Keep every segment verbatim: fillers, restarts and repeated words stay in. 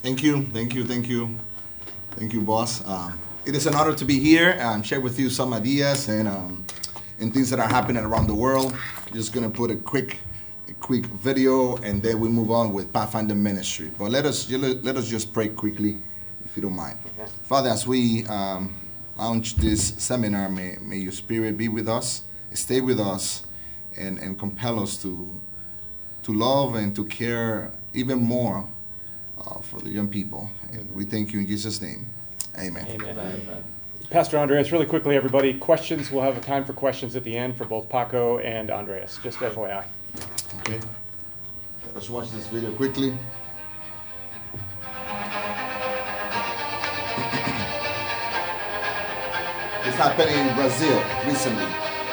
Thank you, thank you, thank you. Thank you, boss. Um, it is an honor to be here and share with you some ideas and um, and things that are happening around the world. Just gonna put a quick a quick video and then we move on with Pathfinder Ministry. But let us let us just pray quickly, if you don't mind. Father, as we um, launch this seminar, may, may your spirit be with us, stay with us, and, and compel us to to love and to care even more uh, for the young people. And we thank you in Jesus' name. Amen. Amen. Amen. Pastor Andreas, really quickly, everybody, questions. We'll have a time for questions at the end for both Paco and Andreas. Just F Y I. Okay. Let's watch this video quickly. This happened in Brazil recently.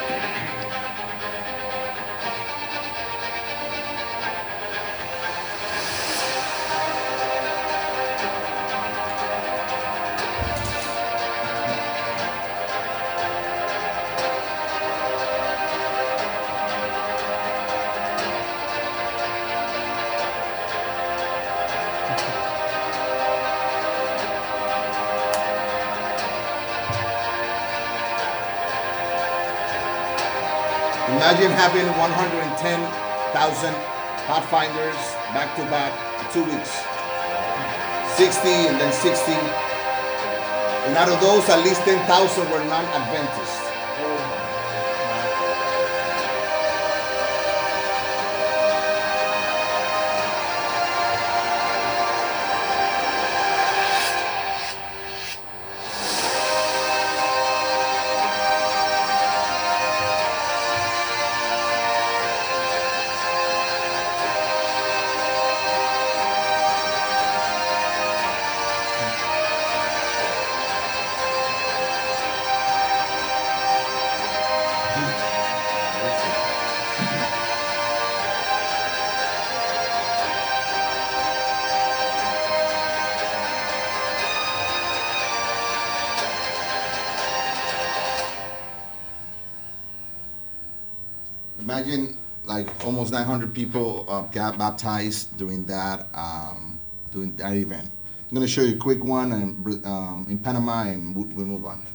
Imagine having one hundred ten thousand Pathfinders back to back in two weeks. sixty and then sixty. And out of those, at least ten thousand were non-Adventists. Imagine like almost nine hundred people uh, got baptized during that um, during that event. I'm going to show you a quick one in, um, in Panama, and we'll, we'll move on.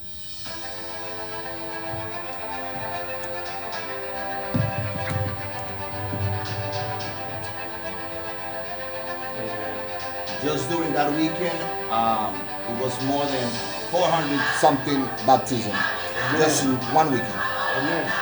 Just during that weekend, um, it was more than four hundred something baptism, just in one weekend. Amen.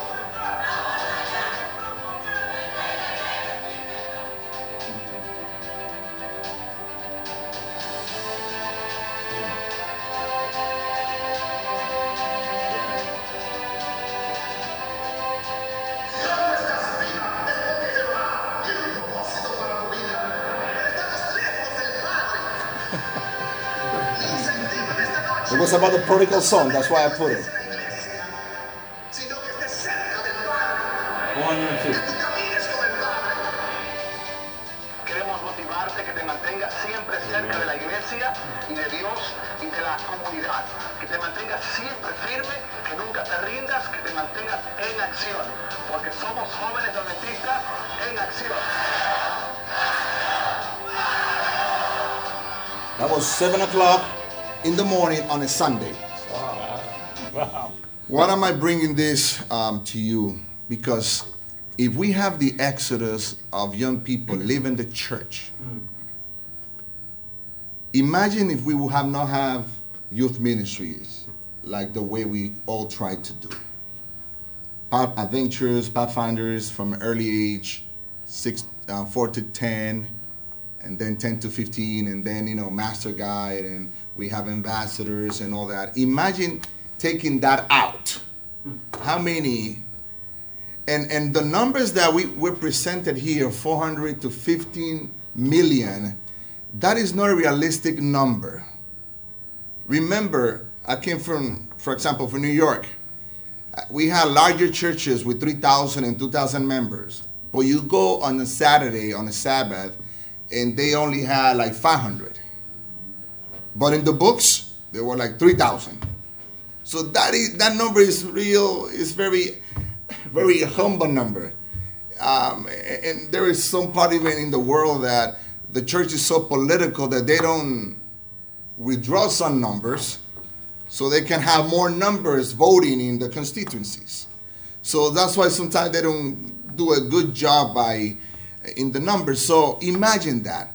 It was about the prodigal son, that's why I put it. four hundred fifty. Queremos motivarte que te mantengas siempre cerca de la iglesia y de Dios y de la comunidad. Que te mantengas siempre firme, que nunca te rindas, que te mantengas en acción. Porque somos jóvenes adventistas en acción. That was seven o'clock in the morning on a Sunday. Wow. Wow. Why am I bringing this um, to you? Because if we have the exodus of young people leaving the church, mm. imagine if we would have not have youth ministries like the way we all tried to do. Path adventures, pathfinders from early age, six, uh, four to ten, and then ten to fifteen, and then, you know, master guide, and we have ambassadors and all that. Imagine taking that out. How many? And and the numbers that we were presented here, four hundred to fifteen million, that is not a realistic number. Remember, I came from, for example, from New York. We had larger churches with three thousand and two thousand members. But you go on a Saturday, on a Sabbath, and they only had like five hundred. But in the books, there were like three thousand. So that is, that number is real, is very, very humble number. Um, and there is some part even in the world that the church is so political that they don't withdraw some numbers so they can have more numbers voting in the constituencies. So that's why sometimes they don't do a good job by in the numbers. So imagine that.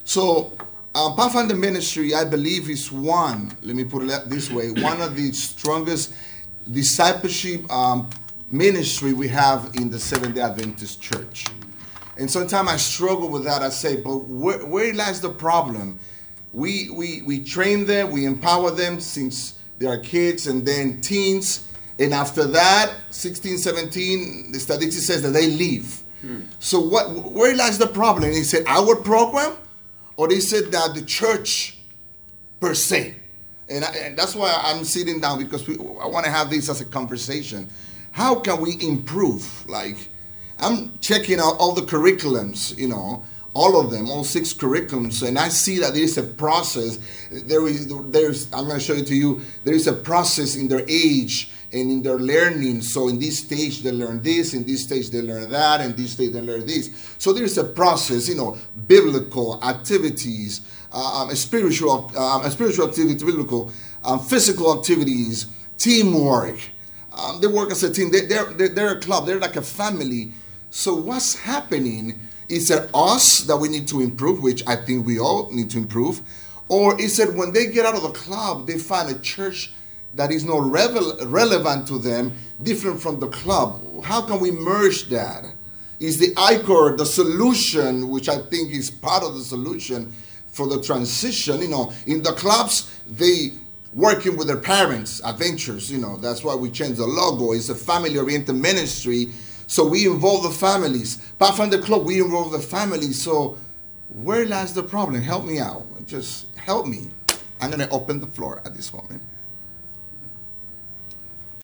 So uh, Pathfinder Ministry, I believe, is one, let me put it this way, one of the strongest discipleship um, ministry we have in the Seventh-day Adventist Church. And sometimes I struggle with that. I say, but where, where lies the problem? We, we, we train them, we empower them since they are kids and then teens. And after that, sixteen, seventeen, the statistics says that they leave. Hmm. So what? Where lies the problem? And he said, our program? Or is it that the church per se? And, I, and that's why I'm sitting down, because we, I want to have this as a conversation. How can we improve? Like, I'm checking out all the curriculums, you know, all of them, all six curriculums, and I see that there is a process. There is, there's, I'm going to show it to you. There is a process in their age and in their learning. So in this stage they learn this, in this stage they learn that, and this stage they learn this. So there's a process, you know, biblical activities, uh, um, spiritual, um, spiritual activity, biblical, um, physical activities, teamwork. Um, they work as a team. They, they're, they're they're a club. They're like a family. So what's happening? Is it us that we need to improve, which I think we all need to improve? Or is it when they get out of the club, they find a church that is not revel- relevant to them, different from the club? How can we merge that? Is the I C O R the solution, which I think is part of the solution for the transition? You know, in the clubs, they working with their parents, adventures, you know, that's why we changed the logo. It's a family-oriented ministry. So we involve the families. Pathfinder Club, we involve the families. So where lies the problem? Help me out. Just help me. I'm going to open the floor at this moment.